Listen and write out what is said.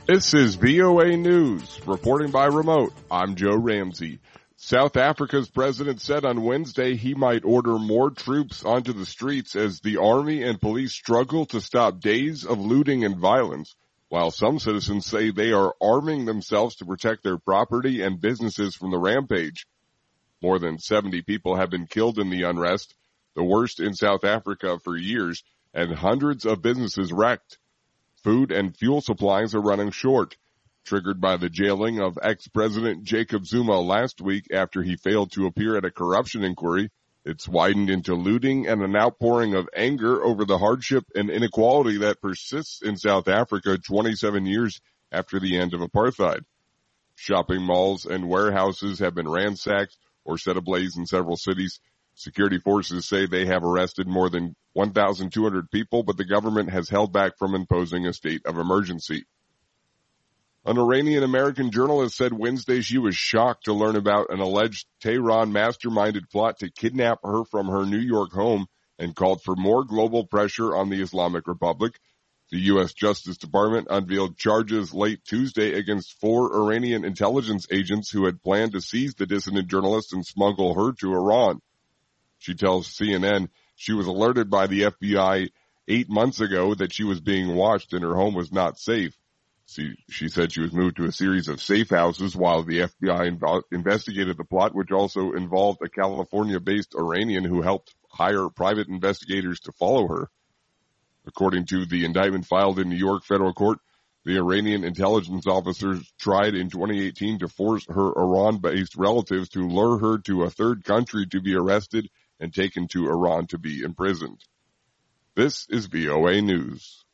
This is VOA News, reporting by remote. I'm Joe Ramsey. South Africa's president said on Wednesday he might order more troops onto the streets as the army and police struggle to stop days of looting and violence, while some citizens say they are arming themselves to protect their property and businesses from the rampage. More than 70 people have been killed in the unrest, the worst in South Africa for years, and hundreds of businesses wrecked. Food and fuel supplies are running short, triggered by the jailing of ex-President Jacob Zuma last week after he failed to appear at a corruption inquiry. It's widened into looting and an outpouring of anger over the hardship and inequality that persists in South Africa 27 years after the end of apartheid. Shopping malls and warehouses have been ransacked or set ablaze in several cities. Security forces say they have arrested more than 1,200 people, but the government has held back from imposing a state of emergency. An Iranian-American journalist said Wednesday she was shocked to learn about an alleged Tehran masterminded plot to kidnap her from her New York home and called for more global pressure on the Islamic Republic. The U.S. Justice Department unveiled charges late Tuesday against 4 Iranian intelligence agents who had planned to seize the dissident journalist and smuggle her to Iran. She tells CNN she was alerted by the FBI 8 months ago that she was being watched and her home was not safe. She said she was moved to a series of safe houses while the FBI investigated the plot, which also involved a California-based Iranian who helped hire private investigators to follow her. According to the indictment filed in New York federal court, the Iranian intelligence officers tried in 2018 to force her Iran-based relatives to lure her to a third country to be arrested and taken to Iran to be imprisoned. This is VOA News.